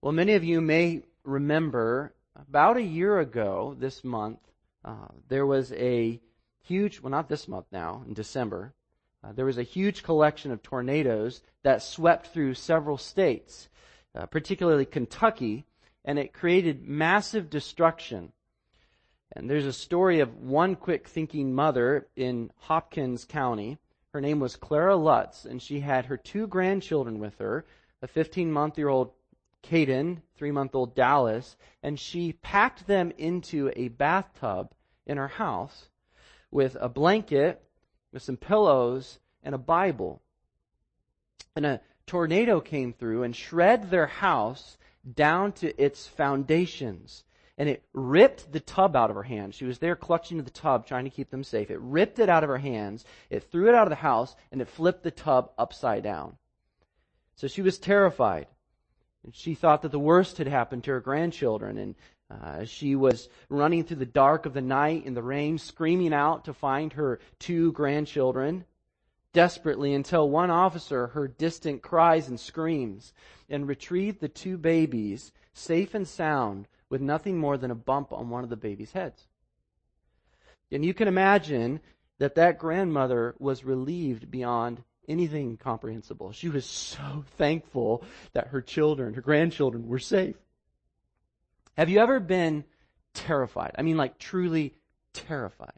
Well, many of you may remember about a year ago this month, there was a huge, well, not this month now, in December, there was a huge collection of tornadoes that swept through several states, particularly Kentucky, and it created massive destruction. And there's a story of one quick-thinking mother in Hopkins County. Her name was Clara Lutz, and she had her 2 grandchildren with her, a 15-month-old Caden, 3-month-old Dallas, and she packed them into a bathtub in her house with a blanket, with some pillows, and a Bible. And a tornado came through and shred their house down to its foundations. And it ripped the tub out of her hands. She was there clutching to the tub, trying to keep them safe. It ripped it out of her hands, it threw it out of the house, and it flipped the tub upside down. So she was terrified. And she thought that the worst had happened to her grandchildren. And she was running through the dark of the night in the rain, screaming out to find her 2 grandchildren, desperately, until one officer heard distant cries and screams and retrieved the 2 babies, safe and sound, with nothing more than a bump on one of the babies' heads. And you can imagine that grandmother was relieved beyond anything comprehensible. She was so thankful that her grandchildren were safe. Have you ever been terrified? I mean, like truly terrified.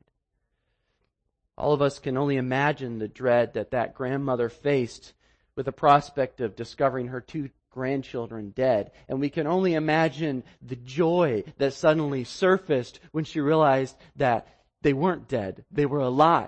All of us can only imagine the dread that grandmother faced with the prospect of discovering her 2 grandchildren dead. And we can only imagine the joy that suddenly surfaced when she realized that they weren't dead. They were alive.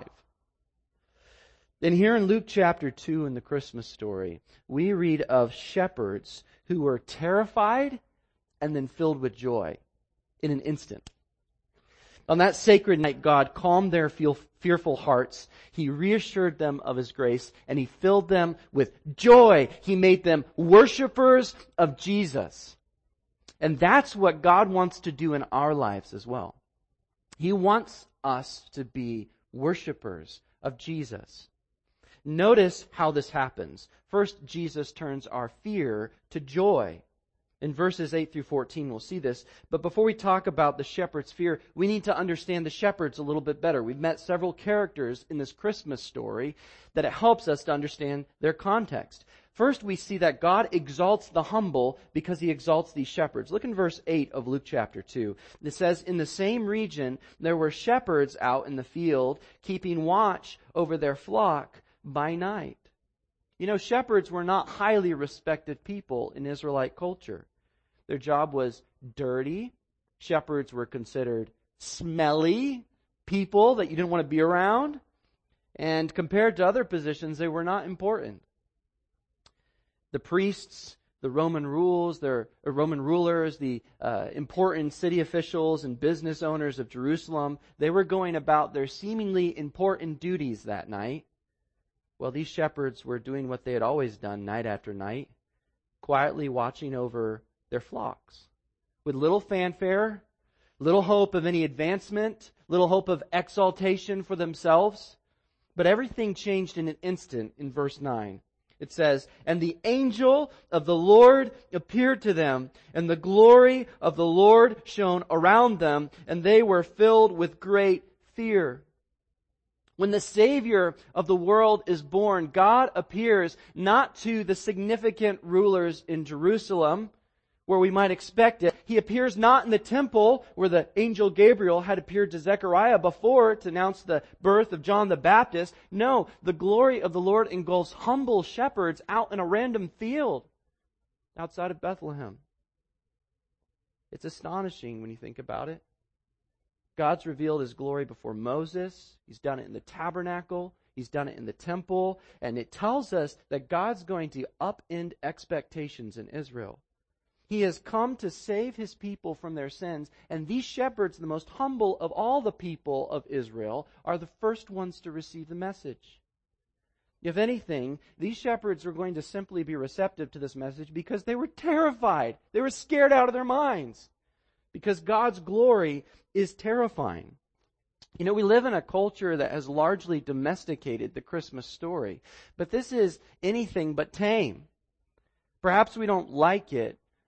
And here in Luke chapter 2 in the Christmas story, we read of shepherds who were terrified and then filled with joy in an instant. On that sacred night, God calmed their fearful hearts. He reassured them of His grace, and He filled them with joy. He made them worshipers of Jesus. And that's what God wants to do in our lives as well. He wants us to be worshipers of Jesus. Notice how this happens. First, Jesus turns our fear to joy. In verses 8 through 14, we'll see this. But before we talk about the shepherd's fear, we need to understand the shepherds a little bit better. We've met several characters in this Christmas story that it helps us to understand their context. First, we see that God exalts the humble because He exalts these shepherds. Look in verse 8 of Luke chapter 2. It says, "In the same region there were shepherds out in the field, keeping watch over their flock by night." You know, shepherds were not highly respected people in Israelite culture. Their job was dirty. Shepherds were considered smelly people that you didn't want to be around. And compared to other positions, they were not important. The priests, the Roman rulers, the important city officials and business owners of Jerusalem, they were going about their seemingly important duties that night. Well, these shepherds were doing what they had always done night after night, quietly watching over their flocks. With little fanfare, little hope of any advancement, little hope of exaltation for themselves. But everything changed in an instant in verse 9. It says, "And the angel of the Lord appeared to them, and the glory of the Lord shone around them, and they were filled with great fear." When the Savior of the world is born, God appears not to the significant rulers in Jerusalem, where we might expect it. He appears not in the temple, where the angel Gabriel had appeared to Zechariah before to announce the birth of John the Baptist. No, the glory of the Lord engulfs humble shepherds out in a random field outside of Bethlehem. It's astonishing when you think about it. God's revealed His glory before Moses. He's done it in the tabernacle. He's done it in the temple. And it tells us that God's going to upend expectations in Israel. He has come to save His people from their sins. And these shepherds, the most humble of all the people of Israel, are the first ones to receive the message. If anything, these shepherds were going to simply be receptive to this message because they were terrified. They were scared out of their minds. Because God's glory is terrifying. You know, we live in a culture that has largely domesticated the Christmas story. But this is anything but tame. Perhaps we don't like it,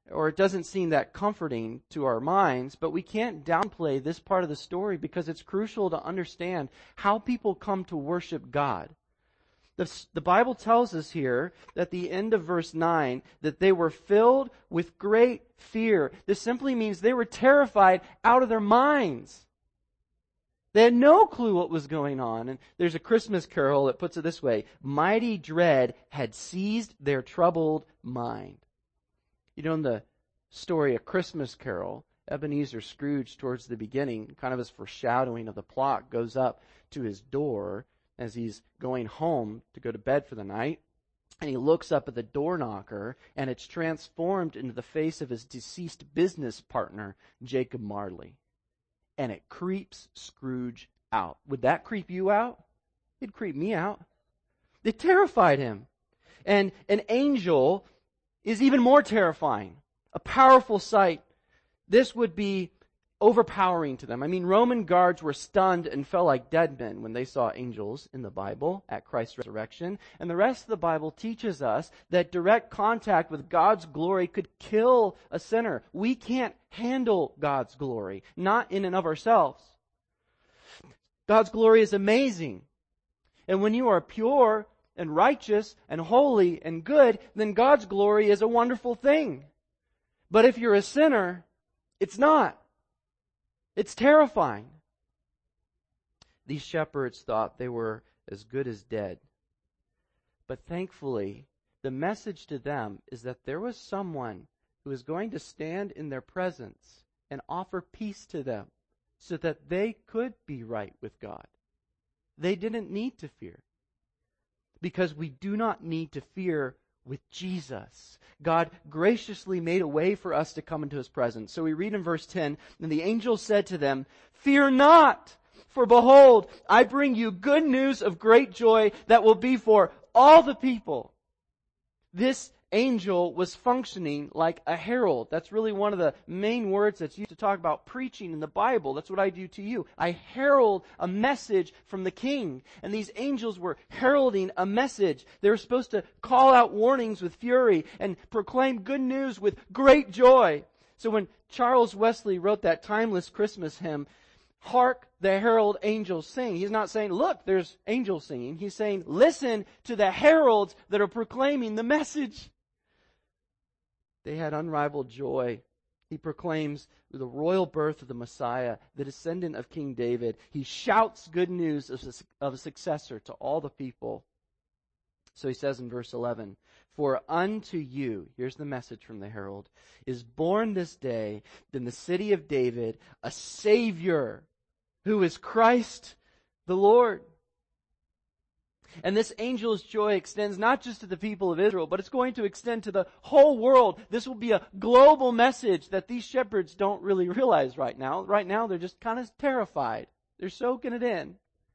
or it doesn't seem that comforting to our minds, but we can't downplay this part of the story because it's crucial to understand how people come to worship God. The Bible tells us here at the end of verse 9 that they were filled with great fear. This simply means they were terrified out of their minds. They had no clue what was going on. And there's a Christmas carol that puts it this way: mighty dread had seized their troubled mind. You know, in the story, A Christmas Carol, Ebenezer Scrooge, towards the beginning, kind of as foreshadowing of the plot, goes up to his door as he's going home to go to bed for the night. And he looks up at the door knocker, and it's transformed into the face of his deceased business partner, Jacob Marley. And it creeps Scrooge out. Would that creep you out? It'd creep me out. It terrified him. And an angel is even more terrifying. A powerful sight. This would be overpowering to them. I mean, Roman guards were stunned and fell like dead men when they saw angels in the Bible at Christ's resurrection. And the rest of the Bible teaches us that direct contact with God's glory could kill a sinner. We can't handle God's glory, not in and of ourselves. God's glory is amazing. And when you are pure and righteous and holy and good, then God's glory is a wonderful thing. But if you're a sinner, it's not. It's terrifying. These shepherds thought they were as good as dead. But thankfully, the message to them is that there was someone who was going to stand in their presence and offer peace to them so that they could be right with God. They didn't need to fear, because we do not need to fear with Jesus. God graciously made a way for us to come into His presence. So we read in verse 10, and the angel said to them, "Fear not, for behold, I bring you good news of great joy that will be for all the people." This angel was functioning like a herald. That's really one of the main words that's used to talk about preaching in the Bible. That's what I do to you. I herald a message from the king. And these angels were heralding a message. They were supposed to call out warnings with fury and proclaim good news with great joy. So when Charles Wesley wrote that timeless Christmas hymn, "Hark the herald angels sing," he's not saying, look, there's angels singing. He's saying, listen to the heralds that are proclaiming the message. They had unrivaled joy. He proclaims the royal birth of the Messiah, the descendant of King David. He shouts good news of a successor to all the people. So he says in verse 11, "For unto you," here's the message from the herald, "is born this day in the city of David a Savior, who is Christ the Lord." And this angel's joy extends not just to the people of Israel, but it's going to extend to the whole world. This will be a global message that these shepherds don't really realize right now. Right now, they're just kind of terrified. They're soaking it in.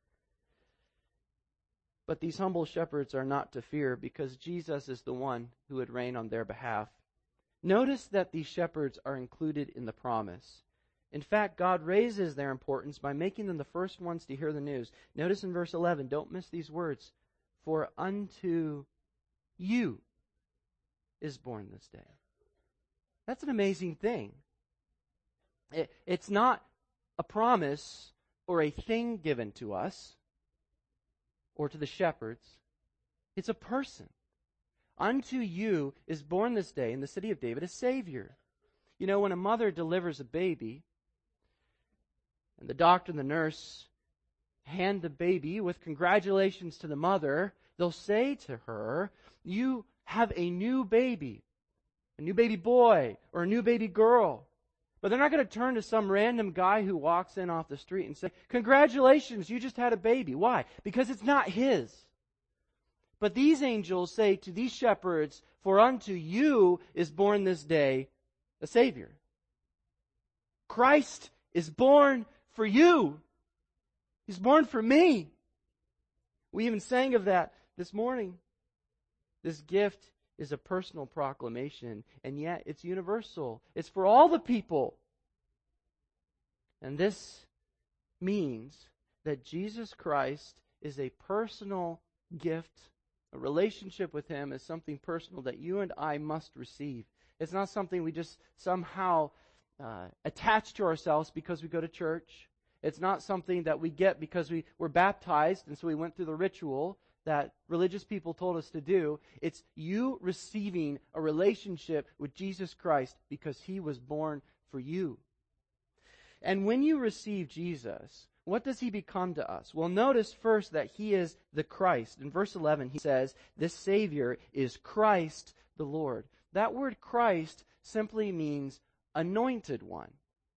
But these humble shepherds are not to fear, because Jesus is the one who would reign on their behalf. Notice that these shepherds are included in the promise. In fact, God raises their importance by making them the first ones to hear the news. Notice in verse 11, don't miss these words. "For unto you is born this day." That's an amazing thing. It's not a promise or a thing given to us or to the shepherds. It's a person. Unto you is born this day in the city of David a Savior. You know, when a mother delivers a baby, and the doctor and the nurse hand the baby with congratulations to the mother, they'll say to her, "You have a new baby boy, or a new baby girl." But they're not going to turn to some random guy who walks in off the street and say, "Congratulations, you just had a baby." Why? Because it's not his. But these angels say to these shepherds, "For unto you is born this day a Savior." Christ is born for you. He's born for me. We even sang of that this morning. This gift is a personal proclamation, and yet it's universal. It's for all the people. And this means that Jesus Christ is a personal gift. A relationship with Him is something personal that you and I must receive. It's not something we just somehow attach to ourselves because we go to church. It's not something that we get because we were baptized and so we went through the ritual that religious people told us to do. It's you receiving a relationship with Jesus Christ because He was born for you. And when you receive Jesus, what does He become to us? Well, notice first that He is the Christ. In verse 11, He says, this Savior is Christ the Lord. That word Christ simply means anointed one.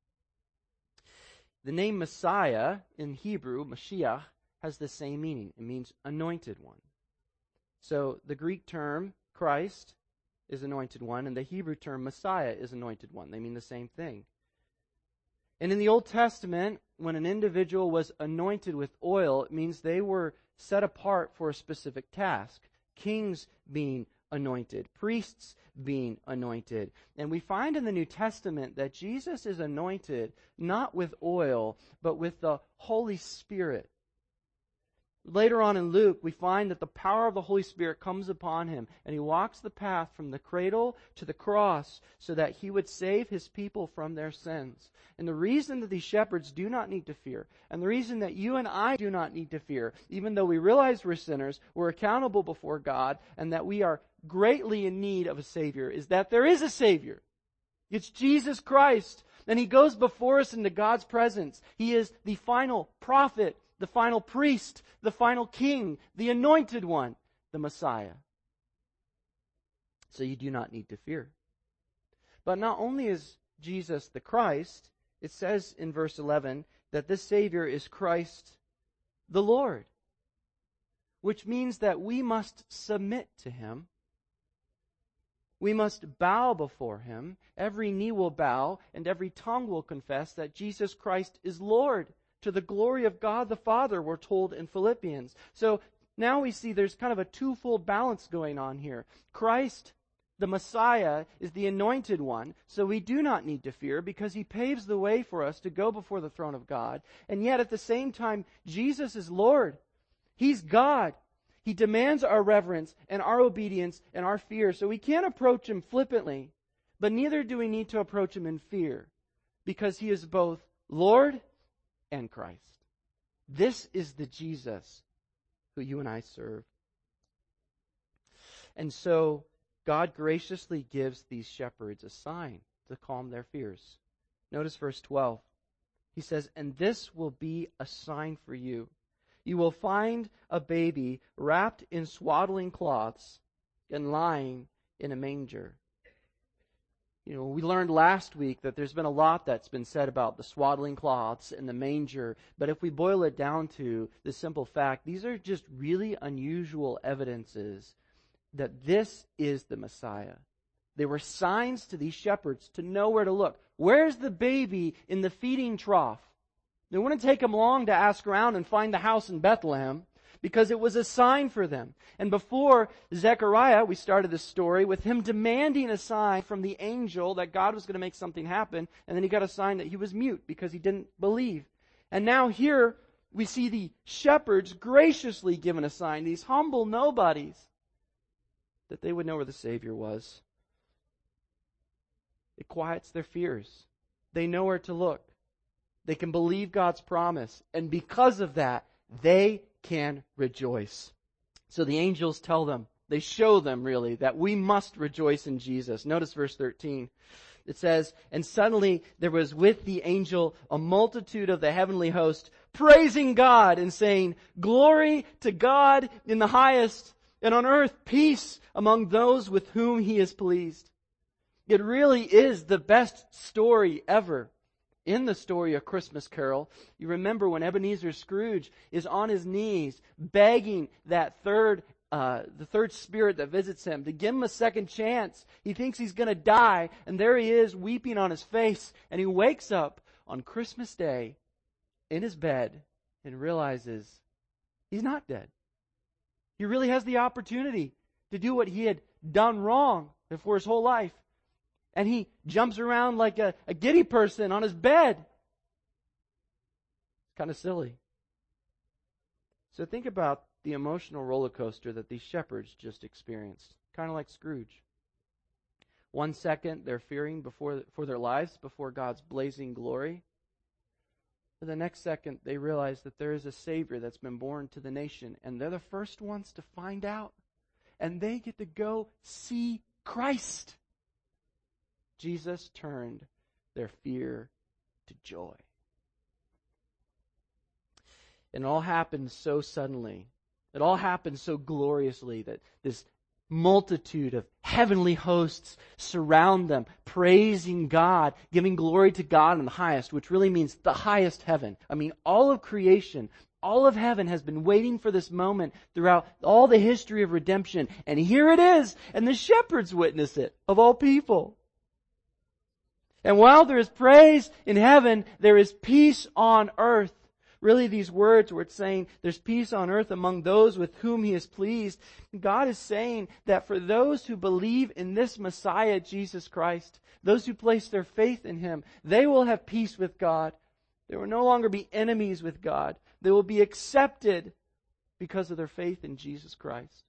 The name Messiah in Hebrew, Mashiach, has the same meaning. It means anointed one. So the Greek term Christ is anointed one, and the Hebrew term Messiah is anointed one. They mean the same thing. And in the Old Testament, when an individual was anointed with oil, it means they were set apart for a specific task. Kings being anointed, priests being anointed. And we find in the New Testament that Jesus is anointed not with oil, but with the Holy Spirit. Later on in Luke, we find that the power of the Holy Spirit comes upon Him, and He walks the path from the cradle to the cross so that He would save His people from their sins. And the reason that these shepherds do not need to fear, and the reason that you and I do not need to fear, even though we realize we're sinners, we're accountable before God, and that we are greatly in need of a Savior, is that there is a Savior. It's Jesus Christ, and He goes before us into God's presence. He is the final prophet, the final priest, the final king, the anointed one, the Messiah. So you do not need to fear. But not only is Jesus the Christ, it says in verse 11 that this Savior is Christ the Lord, which means that we must submit to Him. We must bow before Him. Every knee will bow and every tongue will confess that Jesus Christ is Lord, to the glory of God the Father, we're told in Philippians. So now we see there's kind of a twofold balance going on here. Christ, the Messiah, is the anointed one, so we do not need to fear because He paves the way for us to go before the throne of God. And yet at the same time, Jesus is Lord. He's God. He demands our reverence and our obedience and our fear. So we can't approach Him flippantly, but neither do we need to approach Him in fear because He is both Lord and Christ. This is the Jesus who you and I serve. And so God graciously gives these shepherds a sign to calm their fears. Notice verse 12. He says, and this will be a sign for you. You will find a baby wrapped in swaddling cloths and lying in a manger. You know, we learned last week that there's been a lot that's been said about the swaddling cloths and the manger, but if we boil it down to the simple fact, these are just really unusual evidences that this is the Messiah. They were signs to these shepherds to know where to look. Where's the baby in the feeding trough? It wouldn't take them long to ask around and find the house in Bethlehem, because it was a sign for them. And before Zechariah, we started this story with him demanding a sign from the angel that God was going to make something happen, and then he got a sign that he was mute because he didn't believe. And now here we see the shepherds graciously given a sign, these humble nobodies, that they would know where the Savior was. It quiets their fears. They know where to look. They can believe God's promise, and because of that, they can rejoice. So the angels tell them, they show them really, that we must rejoice in Jesus. Notice verse 13. It says, and suddenly there was with the angel a multitude of the heavenly host, praising God and saying, glory to God in the highest, and on earth peace among those with whom He is pleased. It really is the best story ever. In the story of Christmas Carol, you remember when Ebenezer Scrooge is on his knees begging that the third spirit that visits him to give him a second chance. He thinks he's going to die, and there he is weeping on his face, and he wakes up on Christmas Day in his bed and realizes he's not dead. He really has the opportunity to do what he had done wrong for his whole life. And he jumps around like a giddy person on his bed. Kind of silly. So think about the emotional roller coaster that these shepherds just experienced. Kind of like Scrooge. 1 second, they're fearing for their lives before God's blazing glory. For the next second, they realize that there is a Savior that's been born to the nation, and they're the first ones to find out. And they get to go see Christ. Jesus turned their fear to joy. And it all happened so suddenly. It all happened so gloriously that this multitude of heavenly hosts surround them, praising God, giving glory to God in the highest, which really means the highest heaven. I mean, all of creation, all of heaven has been waiting for this moment throughout all the history of redemption. And here it is, and the shepherds witness it, of all people. And while there is praise in heaven, there is peace on earth. Really, these words where it's saying there's peace on earth among those with whom He is pleased. God is saying that for those who believe in this Messiah, Jesus Christ, those who place their faith in Him, they will have peace with God. They will no longer be enemies with God. They will be accepted because of their faith in Jesus Christ.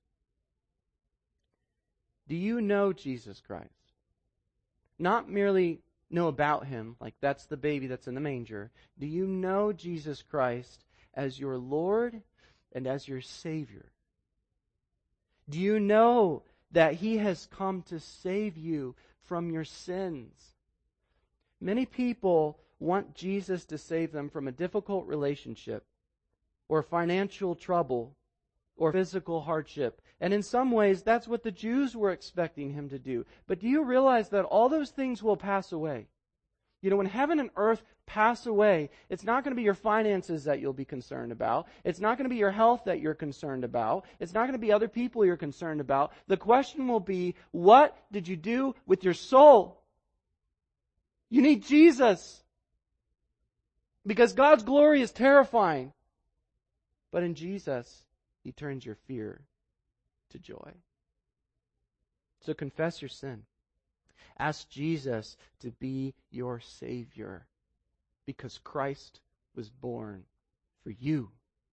Do you know Jesus Christ? Not merely know about Him, like that's the baby that's in the manger. Do you know Jesus Christ as your Lord and as your Savior? Do you know that He has come to save you from your sins? Many people want Jesus to save them from a difficult relationship or financial trouble or physical hardship. And in some ways, that's what the Jews were expecting Him to do. But do you realize that all those things will pass away? You know, when heaven and earth pass away, it's not going to be your finances that you'll be concerned about. It's not going to be your health that you're concerned about. It's not going to be other people you're concerned about. The question will be, what did you do with your soul? You need Jesus. Because God's glory is terrifying. But in Jesus, He turns your fear to joy. So confess your sin. Ask Jesus to be your Savior, because Christ was born for you.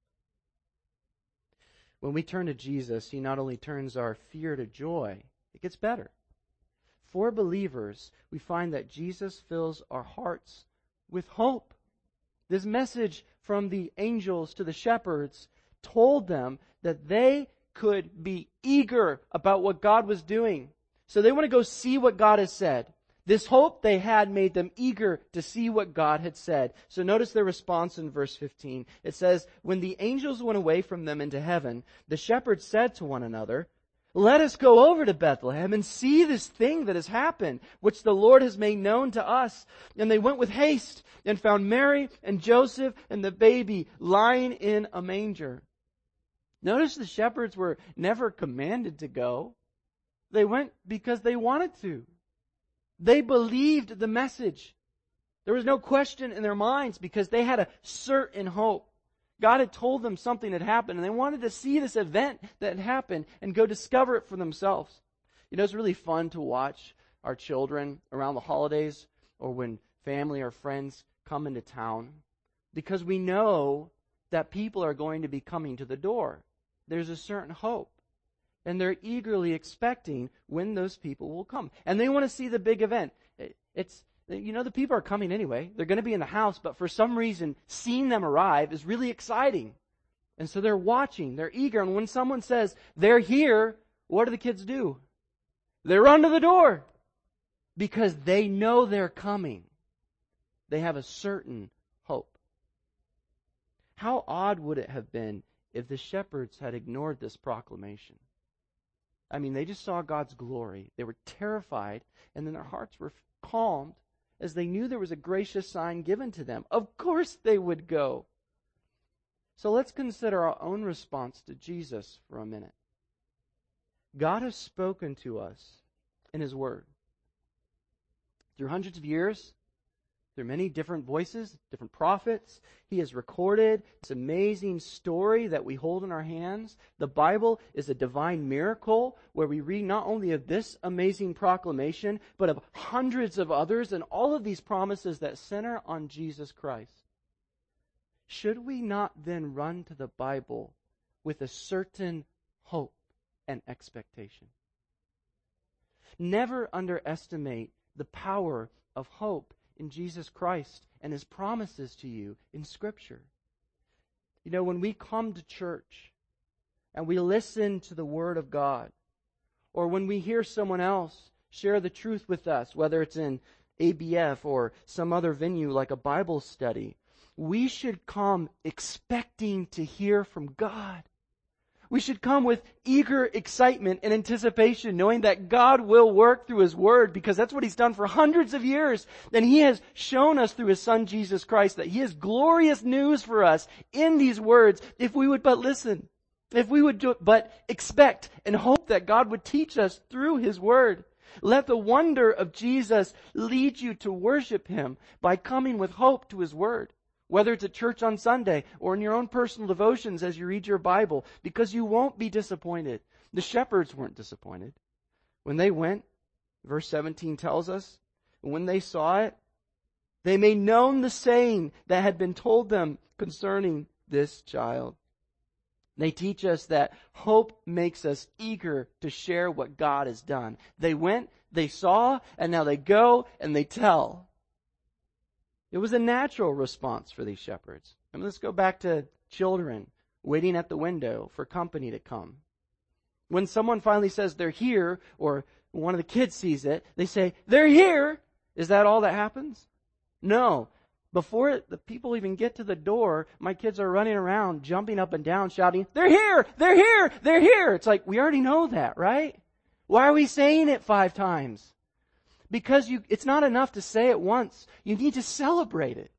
When we turn to Jesus, He not only turns our fear to joy, it gets better. For believers, we find that Jesus fills our hearts with hope. This message from the angels to the shepherds told them that they could be eager about what God was doing. So they want to go see what God has said. This hope they had made them eager to see what God had said. So notice their response in verse 15. It says, when the angels went away from them into heaven, the shepherds said to one another, let us go over to Bethlehem and see this thing that has happened, which the Lord has made known to us. And they went with haste and found Mary and Joseph and the baby lying in a manger. Notice the shepherds were never commanded to go. They went because they wanted to. They believed the message. There was no question in their minds because they had a certain hope. God had told them something had happened, and they wanted to see this event that had happened and go discover it for themselves. You know, it's really fun to watch our children around the holidays or when family or friends come into town, because we know that people are going to be coming to the door. There's a certain hope. And they're eagerly expecting when those people will come. And they want to see the big event. The people are coming anyway. They're going to be in the house, but for some reason, seeing them arrive is really exciting. And so they're watching, they're eager. And when someone says, they're here, what do the kids do? They run to the door because they know they're coming. They have a certain hope. How odd would it have been if the shepherds had ignored this proclamation? I mean, they just saw God's glory. They were terrified, and then their hearts were calmed as they knew there was a gracious sign given to them. Of course they would go. So let's consider our own response to Jesus for a minute. God has spoken to us in His Word. Through hundreds of years, through many different voices, different prophets, He has recorded this amazing story that we hold in our hands. The Bible is a divine miracle where we read not only of this amazing proclamation, but of hundreds of others and all of these promises that center on Jesus Christ. Should we not then run to the Bible with a certain hope and expectation? Never underestimate the power of hope in Jesus Christ and His promises to you in Scripture. You know, when we come to church and we listen to the Word of God, or when we hear someone else share the truth with us, whether it's in ABF or some other venue like a Bible study, we should come expecting to hear from God. We should come with eager excitement and anticipation, knowing that God will work through His Word, because that's what He's done for hundreds of years. And He has shown us through His Son Jesus Christ that He has glorious news for us in these words if we would but listen. If we would but expect and hope that God would teach us through His Word. Let the wonder of Jesus lead you to worship Him by coming with hope to His Word. Whether it's at church on Sunday or in your own personal devotions as you read your Bible, because you won't be disappointed. The shepherds weren't disappointed. When they went, verse 17 tells us, when they saw it, they made known the saying that had been told them concerning this child. They teach us that hope makes us eager to share what God has done. They went, they saw, and now they go and they tell. It was a natural response for these shepherds. And let's go back to children waiting at the window for company to come. When someone finally says they're here, or one of the kids sees it, they say, they're here. Is that all that happens? No. Before the people even get to the door, my kids are running around, jumping up and down, shouting, they're here! They're here! They're here! It's like, we already know that, right? Why are we saying it 5 times? Because it's not enough to say it once. You need to celebrate it.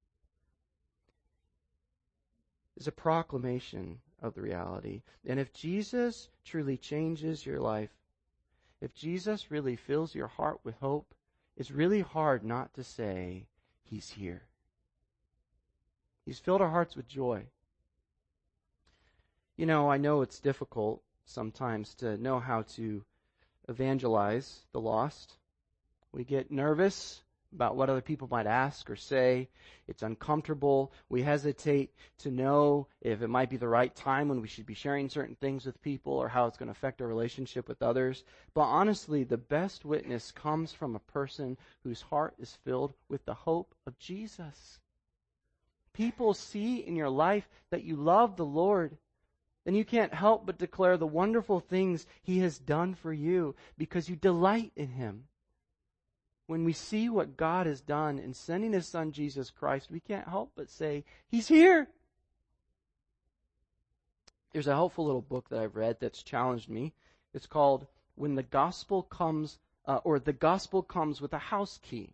It's a proclamation of the reality. And if Jesus truly changes your life, if Jesus really fills your heart with hope, it's really hard not to say, He's here. He's filled our hearts with joy. You know, I know it's difficult sometimes to know how to evangelize the lost. We get nervous about what other people might ask or say. It's uncomfortable. We hesitate to know if it might be the right time when we should be sharing certain things with people or how it's going to affect our relationship with others. But honestly, the best witness comes from a person whose heart is filled with the hope of Jesus. People see in your life that you love the Lord, then you can't help but declare the wonderful things He has done for you because you delight in Him. When we see what God has done in sending His Son Jesus Christ, we can't help but say, He's here. There's a helpful little book that I've read that's challenged me. It's called When the Gospel Comes, or The Gospel Comes with a House Key.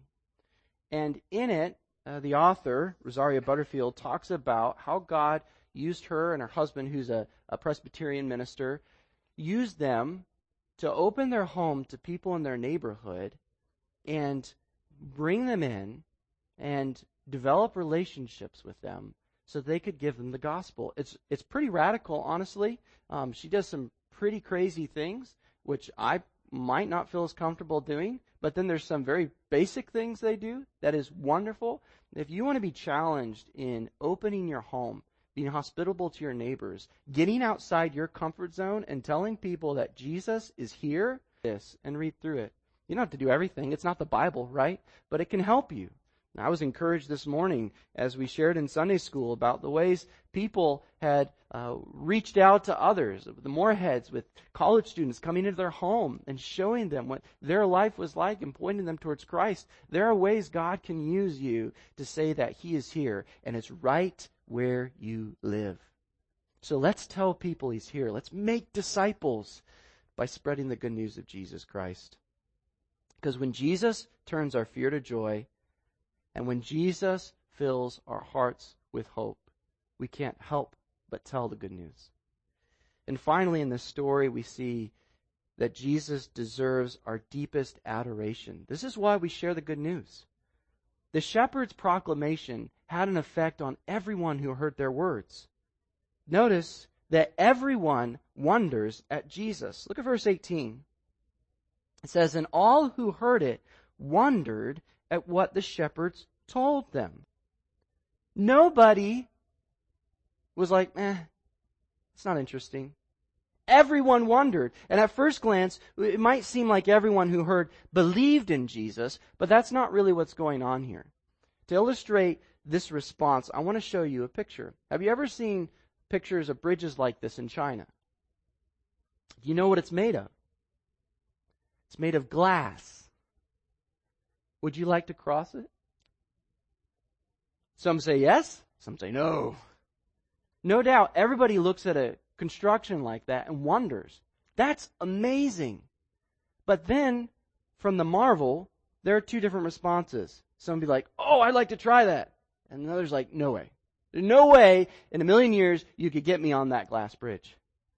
And in it, the author, Rosaria Butterfield, talks about how God used her and her husband, who's a Presbyterian minister, used them to open their home to people in their neighborhood and bring them in and develop relationships with them so they could give them the gospel. It's pretty radical, honestly. She does some pretty crazy things, which I might not feel as comfortable doing, but then there's some very basic things they do that is wonderful. If you want to be challenged in opening your home, being hospitable to your neighbors, getting outside your comfort zone and telling people that Jesus is here, and read through it. You don't have to do everything. It's not the Bible, right? But it can help you. I was encouraged this morning as we shared in Sunday school about the ways people had reached out to others, the Moorheads, with college students coming into their home and showing them what their life was like and pointing them towards Christ. There are ways God can use you to say that He is here and it's right where you live. So let's tell people He's here. Let's make disciples by spreading the good news of Jesus Christ. Because when Jesus turns our fear to joy, and when Jesus fills our hearts with hope, we can't help but tell the good news. And finally, in this story, we see that Jesus deserves our deepest adoration. This is why we share the good news. The shepherd's proclamation had an effect on everyone who heard their words. Notice that everyone wonders at Jesus. Look at verse 18. It says, and all who heard it wondered at what the shepherds told them. Nobody was like, it's not interesting. everyone wondered. And at first glance, it might seem like everyone who heard believed in Jesus, but that's not really what's going on here. To illustrate this response, I want to show you a picture. Have you ever seen pictures of bridges like this in China? Do you know what it's made of? It's made of glass. Would you like to cross it? Some say yes, some say no. No doubt, everybody looks at a construction like that and wonders. That's amazing. But then, from the marvel, there are two different responses. Some will be like, oh, I'd like to try that. And others like, no way. There's no way in a million years you could get me on that glass bridge.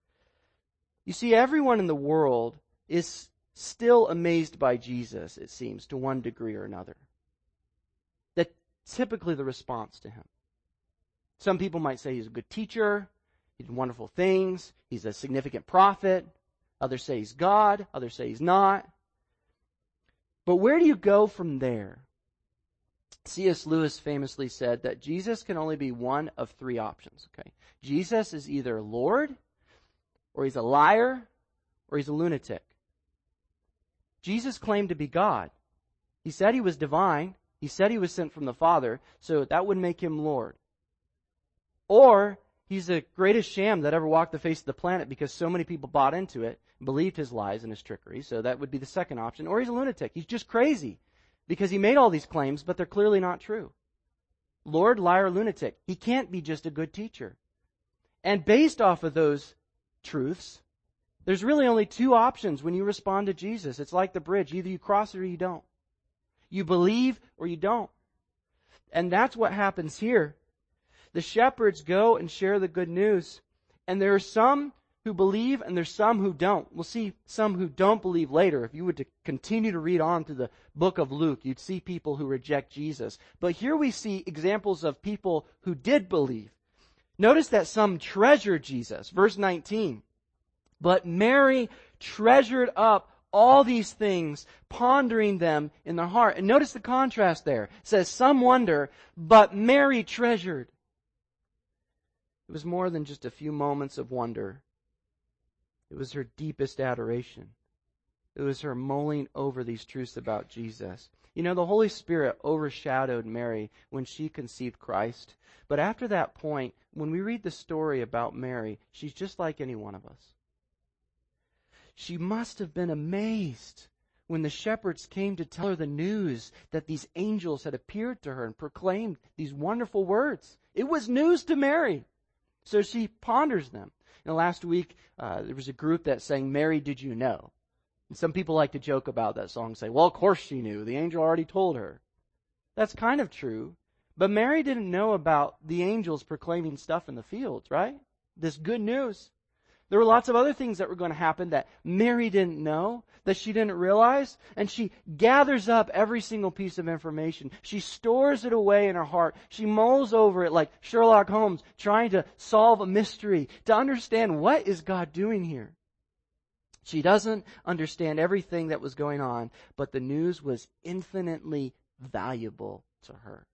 You see, everyone in the world is still amazed by Jesus, it seems, to one degree or another. That's typically the response to him. Some people might say he's a good teacher, he did wonderful things, he's a significant prophet. Others say he's God, others say he's not. But where do you go from there? C.S. Lewis famously said that Jesus can only be one of three options. Okay, Jesus is either Lord, or he's a liar, or he's a lunatic. Jesus claimed to be God. He said he was divine. He said he was sent from the Father, so that would make him Lord. Or he's the greatest sham that ever walked the face of the planet because so many people bought into it and believed his lies and his trickery, so that would be the second option. Or he's a lunatic. He's just crazy because he made all these claims, but they're clearly not true. Lord, liar, lunatic. He can't be just a good teacher. And based off of those truths, there's really only two options when you respond to Jesus. It's like the bridge. Either you cross it or you don't. You believe or you don't. And that's what happens here. The shepherds go and share the good news. And there are some who believe and there's some who don't. We'll see some who don't believe later. If you were to continue to read on through the book of Luke, you'd see people who reject Jesus. But here we see examples of people who did believe. Notice that some treasured Jesus. Verse 19. But Mary treasured up all these things, pondering them in their heart. And notice the contrast there. It says, some wonder, but Mary treasured. It was more than just a few moments of wonder. It was her deepest adoration. It was her mulling over these truths about Jesus. You know, the Holy Spirit overshadowed Mary when she conceived Christ. But after that point, when we read the story about Mary, she's just like any one of us. She must have been amazed when the shepherds came to tell her the news that these angels had appeared to her and proclaimed these wonderful words. It was news to Mary. So she ponders them. Last week, there was a group that sang, Mary, Did You Know? And some people like to joke about that song and say, well, of course she knew. The angel already told her. That's kind of true. But Mary didn't know about the angels proclaiming stuff in the fields, right? This good news. There were lots of other things that were going to happen that Mary didn't know, that she didn't realize, and she gathers up every single piece of information. She stores it away in her heart. She mulls over it like Sherlock Holmes, trying to solve a mystery, to understand what is God doing here. She doesn't understand everything that was going on, but the news was infinitely valuable to her.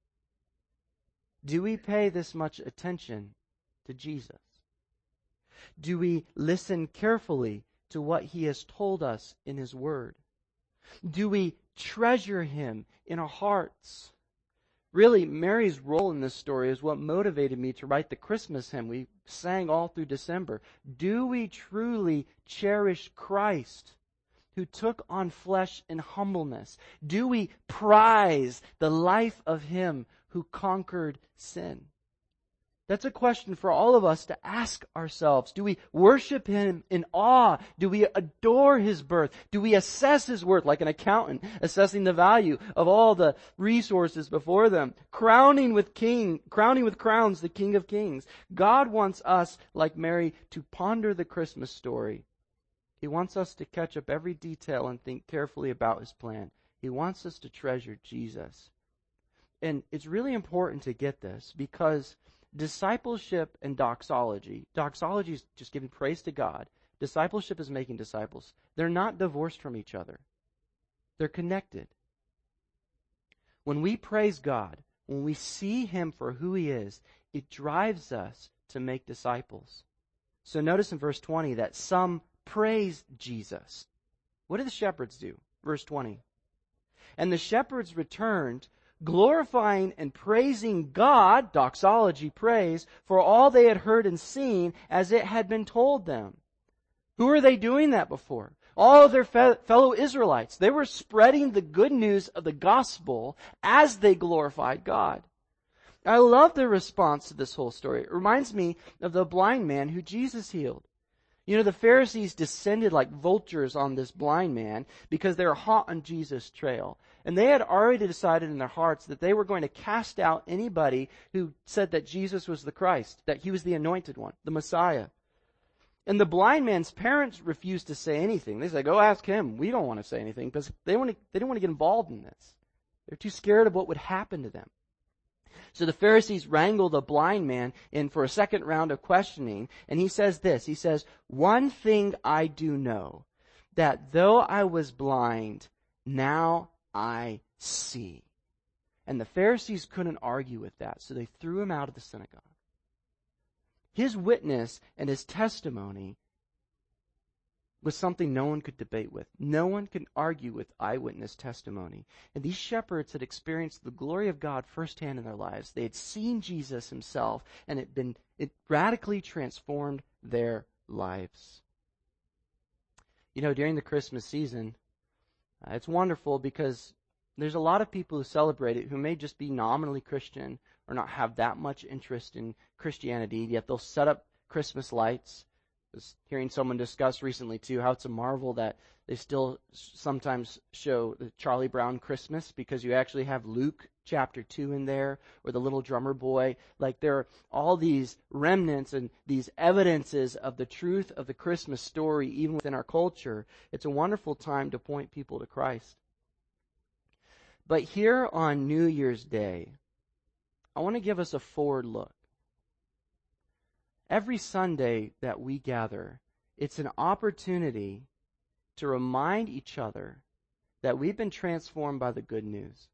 Do we pay this much attention to Jesus? Do we listen carefully to what He has told us in His Word? Do we treasure Him in our hearts? Really, Mary's role in this story is what motivated me to write the Christmas hymn we sang all through December. Do we truly cherish Christ, who took on flesh in humbleness? Do we prize the life of Him who conquered sin? That's a question for all of us to ask ourselves. Do we worship Him in awe? Do we adore His birth? Do we assess His worth like an accountant assessing the value of all the resources before them? Crowning with crowns the King of Kings. God wants us, like Mary, to ponder the Christmas story. He wants us to catch up every detail and think carefully about His plan. He wants us to treasure Jesus. And it's really important to get this because discipleship and doxology is just giving praise to God. Discipleship is making disciples. They're not divorced from each other. They're connected. When we praise God, when we see Him for who He is, it drives us to make disciples. So notice in verse 20 that some praised Jesus. What did the shepherds do? Verse 20. And the shepherds returned, glorifying and praising God, doxology, praise, for all they had heard and seen as it had been told them. Who are they doing that before? All of their fellow Israelites. They were spreading the good news of the gospel as they glorified God. I love the response to this whole story. It reminds me of the blind man who Jesus healed. You know, the Pharisees descended like vultures on this blind man because they were hot on Jesus' trail. And they had already decided in their hearts that they were going to cast out anybody who said that Jesus was the Christ, that he was the anointed one, the Messiah. And the blind man's parents refused to say anything. They said, go ask him. We don't want to say anything because they didn't want to get involved in this. They're too scared of what would happen to them. So the Pharisees wrangle the blind man in for a second round of questioning, and he says this. He says, one thing I do know, that though I was blind, now I see. And the Pharisees couldn't argue with that, so they threw him out of the synagogue. His witness and his testimony was something no one could debate with. No one can argue with eyewitness testimony. And these shepherds had experienced the glory of God firsthand in their lives. They had seen Jesus himself, and it radically transformed their lives. You know, during the Christmas season, it's wonderful because there's a lot of people who celebrate it who may just be nominally Christian or not have that much interest in Christianity, yet they'll set up Christmas lights. I was hearing someone discuss recently, too, how it's a marvel that they still sometimes show the Charlie Brown Christmas because you actually have Luke chapter 2 in there, or the little drummer boy. Like, there are all these remnants and these evidences of the truth of the Christmas story, even within our culture. It's a wonderful time to point people to Christ. But here on New Year's Day, I want to give us a forward look. Every Sunday that we gather, it's an opportunity to remind each other that we've been transformed by the good news.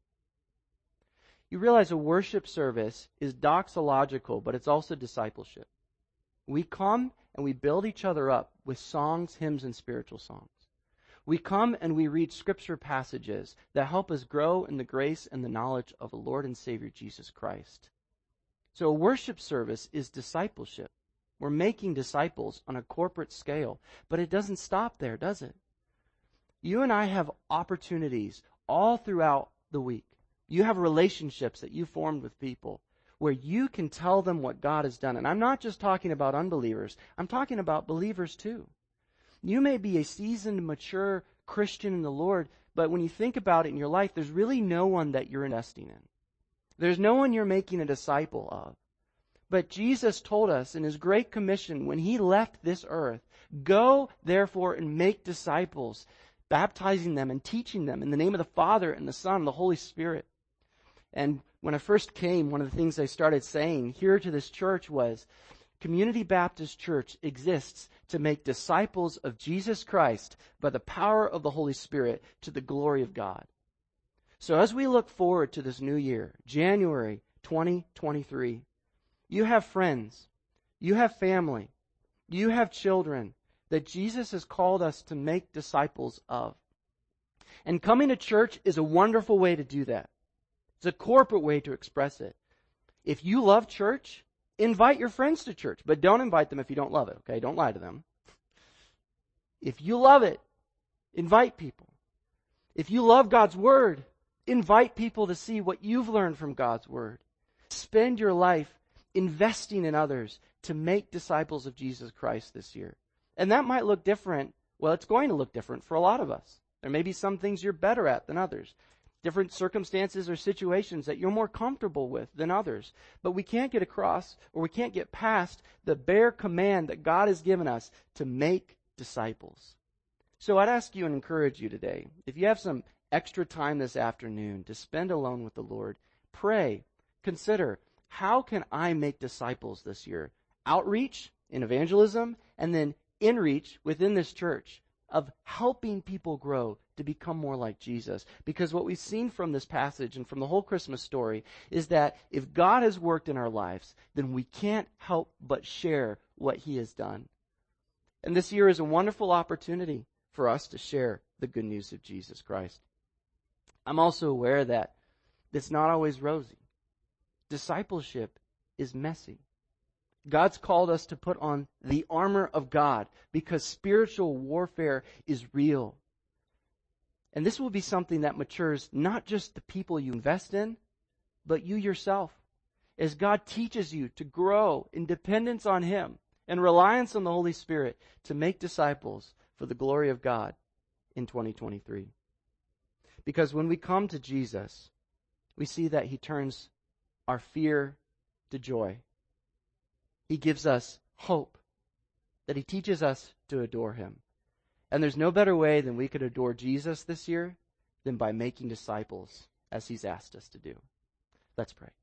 You realize a worship service is doxological, but it's also discipleship. We come and we build each other up with songs, hymns, and spiritual songs. We come and we read scripture passages that help us grow in the grace and the knowledge of the Lord and Savior Jesus Christ. So a worship service is discipleship. We're making disciples on a corporate scale, but it doesn't stop there, does it? You and I have opportunities all throughout the week. You have relationships that you formed with people where you can tell them what God has done. And I'm not just talking about unbelievers. I'm talking about believers too. You may be a seasoned, mature Christian in the Lord, but when you think about it in your life, there's really no one that you're investing in. There's no one you're making a disciple of. But Jesus told us in his great commission when he left this earth, go therefore and make disciples, baptizing them and teaching them in the name of the Father and the Son and the Holy Spirit. And when I first came, one of the things I started saying here to this church was, Community Baptist Church exists to make disciples of Jesus Christ by the power of the Holy Spirit to the glory of God. So as we look forward to this new year, January 2023, you have friends, you have family, you have children that Jesus has called us to make disciples of. And coming to church is a wonderful way to do that. It's a corporate way to express it. If you love church, invite your friends to church, but don't invite them if you don't love it, okay? Don't lie to them. If you love it, invite people. If you love God's Word, invite people to see what you've learned from God's Word. Spend your life investing in others to make disciples of Jesus Christ this year. And that might look different. Well, it's going to look different for a lot of us. There may be some things you're better at than others. Different circumstances or situations that you're more comfortable with than others. But we can't get across, or we can't get past the bare command that God has given us to make disciples. So I'd ask you and encourage you today, if you have some extra time this afternoon to spend alone with the Lord, pray, consider, how can I make disciples this year? Outreach in evangelism, and then inreach within this church of helping people grow to become more like Jesus. Because what we've seen from this passage and from the whole Christmas story is that if God has worked in our lives, then we can't help but share what He has done. And this year is a wonderful opportunity for us to share the good news of Jesus Christ. I'm also aware that it's not always rosy. Discipleship is messy. God's called us to put on the armor of God because spiritual warfare is real. And this will be something that matures not just the people you invest in, but you yourself. As God teaches you to grow in dependence on Him and reliance on the Holy Spirit to make disciples for the glory of God in 2023. Because when we come to Jesus, we see that He turns our fear to joy. He gives us hope, that He teaches us to adore Him. And there's no better way than we could adore Jesus this year than by making disciples as He's asked us to do. Let's pray.